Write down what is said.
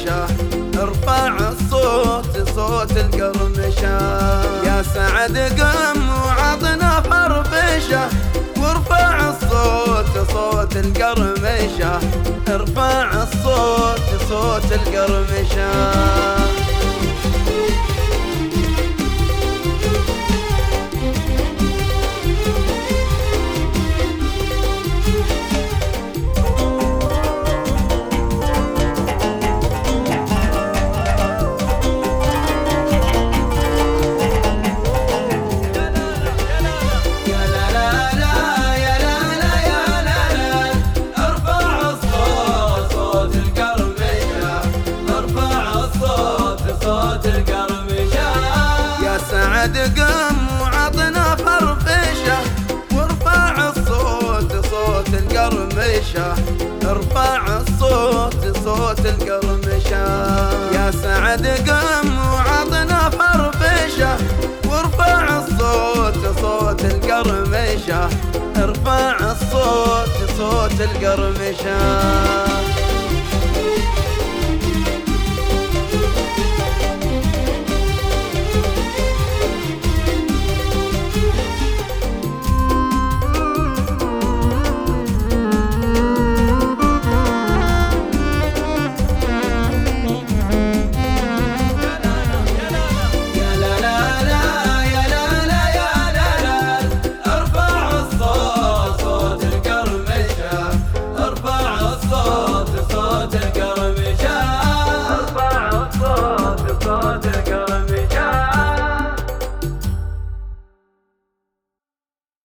القرمشة، ارفع الصوت صوت القرمشة. يا سعد قم وعطنا فرفشة، وارفع الصوت صوت القرمشة، ارفع الصوت صوت القرمشة. سعد قم وعطنا فرفشة، وارفع الصوت صوت القرمشة، ارفع الصوت صوت القرمشة. يا سعد قم وعطنا فرفشة، وارفع الصوت صوت القرمشة، ارفع الصوت صوت القرمشة.